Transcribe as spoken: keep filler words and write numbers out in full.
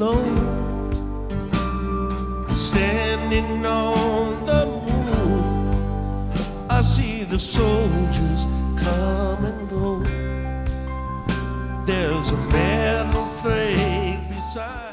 low, standing on the moon. I see the soldiers come and go. There's a metal flag beside